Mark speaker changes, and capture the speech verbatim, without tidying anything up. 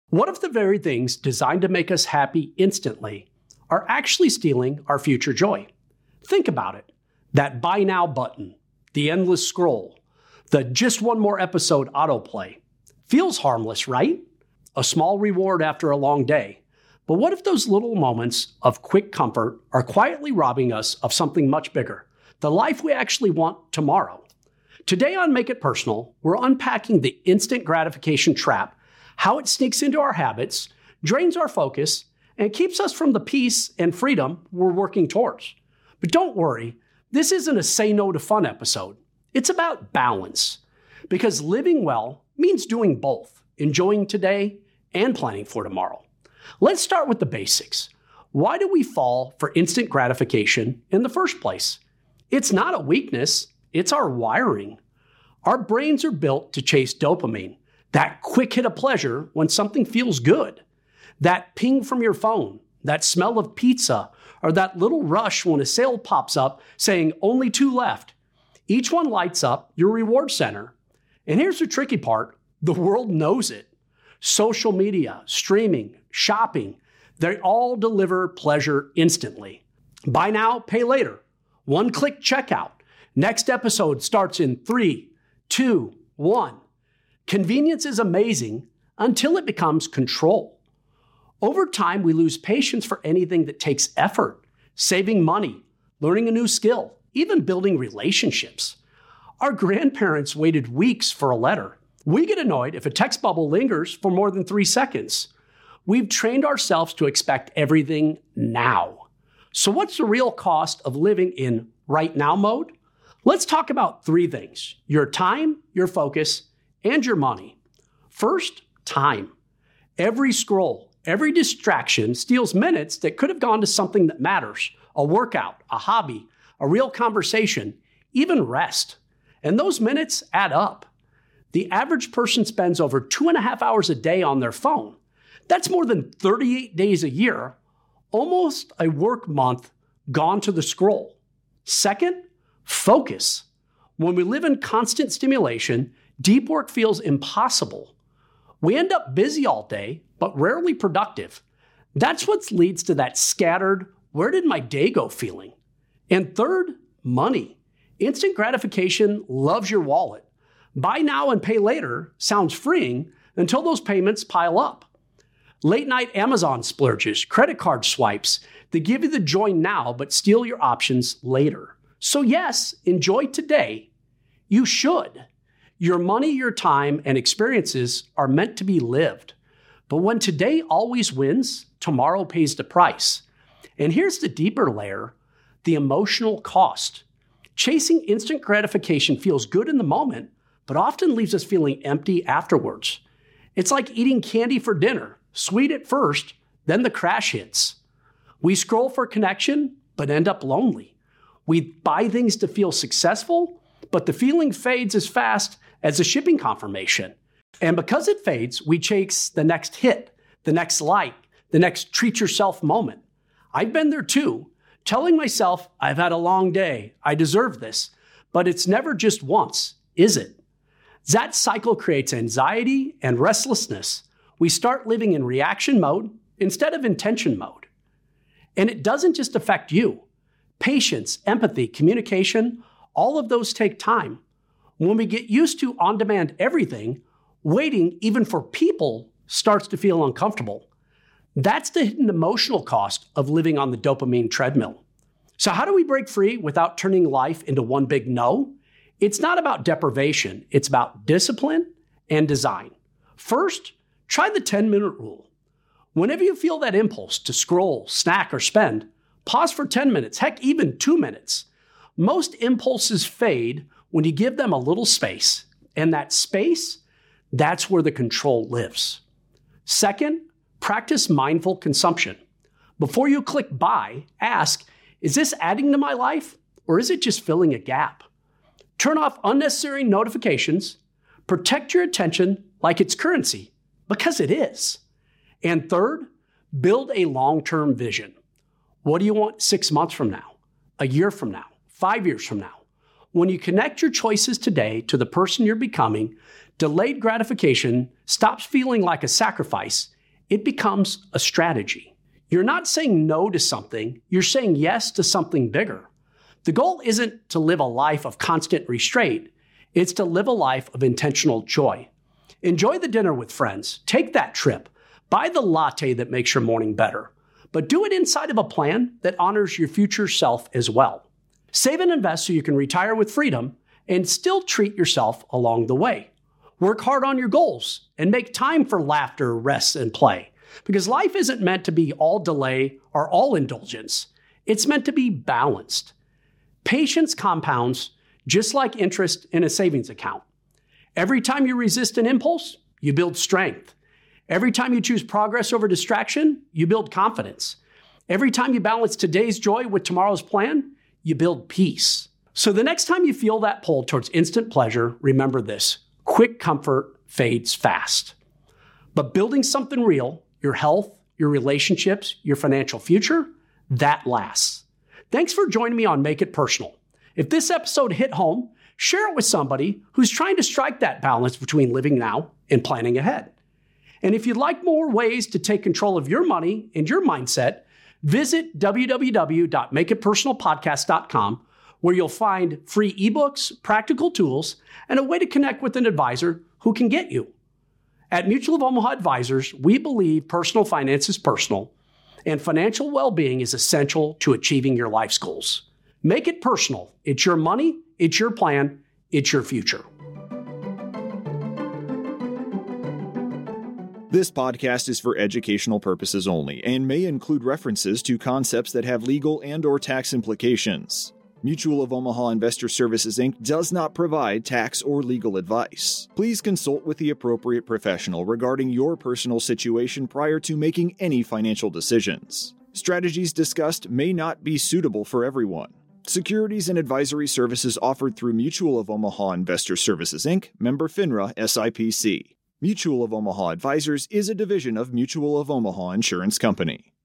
Speaker 1: What if the very things designed to make us happy instantly are actually stealing our future joy? Think about it. That buy now button, the endless scroll, the just one more episode autoplay. Feels harmless, right? A small reward after a long day. But what if those little moments of quick comfort are quietly robbing us of something much bigger, the life we actually want tomorrow? Today on Make It Personal, we're unpacking the instant gratification trap, how it sneaks into our habits, drains our focus, and keeps us from the peace and freedom we're working towards. But don't worry, this isn't a say no to fun episode. It's about balance. Because living well means doing both, enjoying today and planning for tomorrow. Let's start with the basics. Why do we fall for instant gratification in the first place? It's not a weakness, it's our wiring. Our brains are built to chase dopamine, that quick hit of pleasure when something feels good. That ping from your phone, that smell of pizza, or that little rush when a sale pops up saying only two left. Each one lights up your reward center. And here's the tricky part, the world knows it. Social media, streaming, shopping, they all deliver pleasure instantly. Buy now, pay later. One click checkout. Next episode starts in three, two, one. Convenience is amazing until it becomes control. Over time, we lose patience for anything that takes effort, saving money, learning a new skill, even building relationships. Our grandparents waited weeks for a letter. We get annoyed if a text bubble lingers for more than three seconds. We've trained ourselves to expect everything now. So what's the real cost of living in right now mode? Let's talk about three things: your time, your focus, and your money. First, time. Every scroll, every distraction steals minutes that could have gone to something that matters, a workout, a hobby, a real conversation, even rest. And those minutes add up. The average person spends over two and a half hours a day on their phone. That's more than thirty-eight days a year, almost a work month gone to the scroll. Second, focus. When we live in constant stimulation, deep work feels impossible. We end up busy all day, but rarely productive. That's what leads to that scattered, where did my day go feeling? And third, money. Instant gratification loves your wallet. Buy now and pay later sounds freeing until those payments pile up. Late night Amazon splurges, credit card swipes, they give you the joy now but steal your options later. So yes, enjoy today. You should. Your money, your time, and experiences are meant to be lived. But when today always wins, tomorrow pays the price. And here's the deeper layer, the emotional cost. Chasing instant gratification feels good in the moment, but often leaves us feeling empty afterwards. It's like eating candy for dinner, sweet at first, then the crash hits. We scroll for connection, but end up lonely. We buy things to feel successful, but the feeling fades as fast as a shipping confirmation. And because it fades, we chase the next hit, the next like, the next treat yourself moment. I've been there too, telling myself, I've had a long day, I deserve this, but it's never just once, is it? That cycle creates anxiety and restlessness. We start living in reaction mode instead of intention mode. And it doesn't just affect you. Patience, empathy, communication, all of those take time. When we get used to on-demand everything, waiting even for people starts to feel uncomfortable. That's the hidden emotional cost of living on the dopamine treadmill. So how do we break free without turning life into one big no? It's not about deprivation. It's about discipline and design. First, try the ten-minute rule. Whenever you feel that impulse to scroll, snack, or spend, pause for ten minutes, heck, even two minutes. Most impulses fade when you give them a little space. And that space, that's where the control lives. Second, practice mindful consumption. Before you click buy, ask, is this adding to my life or is it just filling a gap? Turn off unnecessary notifications. Protect your attention like it's currency, because it is. And third, build a long-term vision. What do you want six months from now, a year from now, five years from now? When you connect your choices today to the person you're becoming, delayed gratification stops feeling like a sacrifice it becomes a strategy. You're not saying no to something, you're saying yes to something bigger. The goal isn't to live a life of constant restraint, it's to live a life of intentional joy. Enjoy the dinner with friends, take that trip, buy the latte that makes your morning better, but do it inside of a plan that honors your future self as well. Save and invest so you can retire with freedom and still treat yourself along the way. Work hard on your goals and make time for laughter, rest, and play. Because life isn't meant to be all delay or all indulgence. It's meant to be balanced. Patience compounds just like interest in a savings account. Every time you resist an impulse, you build strength. Every time you choose progress over distraction, you build confidence. Every time you balance today's joy with tomorrow's plan, you build peace. So the next time you feel that pull towards instant pleasure, remember this: quick comfort fades fast. But building something real, your health, your relationships, your financial future, that lasts. Thanks for joining me on Make It Personal. If this episode hit home, share it with somebody who's trying to strike that balance between living now and planning ahead. And if you'd like more ways to take control of your money and your mindset, visit w w w dot make it personal podcast dot com, where you'll find free ebooks, practical tools, and a way to connect with an advisor who can get you. At Mutual of Omaha Advisors, we believe personal finance is personal, and financial well-being is essential to achieving your life's goals. Make it personal. It's your money, it's your plan, it's your future.
Speaker 2: This podcast is for educational purposes only and may include references to concepts that have legal and or tax implications. Mutual of Omaha Investor Services, Incorporated does not provide tax or legal advice. Please consult with the appropriate professional regarding your personal situation prior to making any financial decisions. Strategies discussed may not be suitable for everyone. Securities and advisory services offered through Mutual of Omaha Investor Services, Incorporated, member FINRA S I P C. Mutual of Omaha Advisors is a division of Mutual of Omaha Insurance Company.